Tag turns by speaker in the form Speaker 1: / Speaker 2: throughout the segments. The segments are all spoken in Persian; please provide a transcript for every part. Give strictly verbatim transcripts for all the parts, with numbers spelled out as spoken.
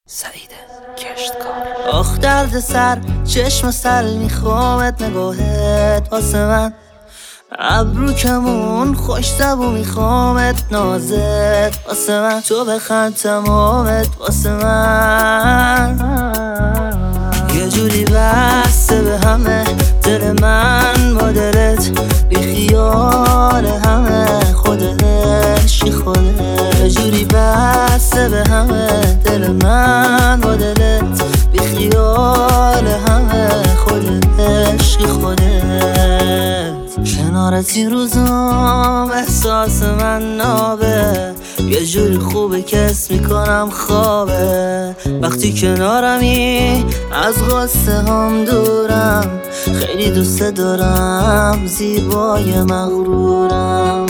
Speaker 1: سعید کشتکار.
Speaker 2: آخ درد سر چشم سر میخوامت نگاهت واسه من، ابرو کمون خوش زبو میخوامت نازت واسه من، تو بخند تمامت واسه من. یه جوری بسته به همه دل من با دلت، بی خیال همه خودت عشقی خودت. یه جوری بسته به همه دل من با دلت، بی خیال همه خودت عشقی خودت. کنارت این روزام احساس من نابه، یه جوری خوبه که حس میکنم خوابه. وقتی کنارمی از غصه هم دورم، خیلی دوست دارم زیبای مغرورم.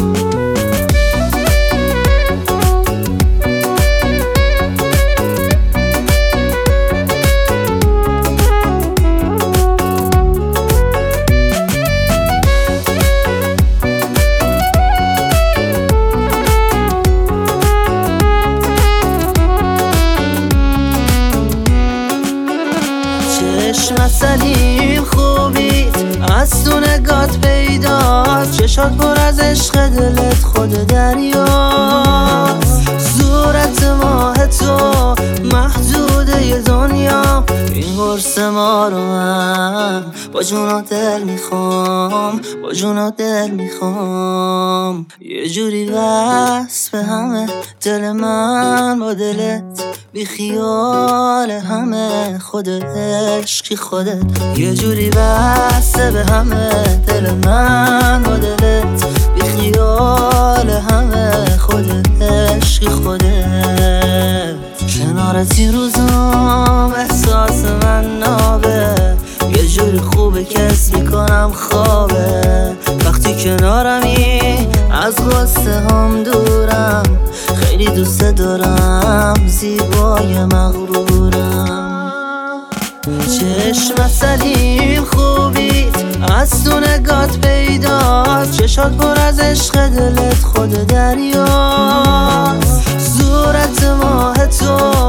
Speaker 2: چشمت سلیم خوبیت از تو نگات پیداست، چشات پر از عشق دلت خود دریاست. صورت ماه تو محدوده ی دنیا، این قرص ما رو من با جونا دل میخوام، با جونا دل میخوام. یه جوری بس به همه دل من با دلت، بی خیال همه خودت عشقی خودت. یه جوری بسته به همه دل من با دلت، بی خیال همه خودت عشقی خودت. کنارت این روزام احساس من نابه، یه جوری خوبه که حس میکنم خوابه. وقتی کنارمی از غصه هم دورم، خیلی دوست دارم زیبای مغرورم. چشمت سلیم خوبیت از تو نگات پیداست، چشات پر از عشق دلت خود دریاست. صورت ماه تو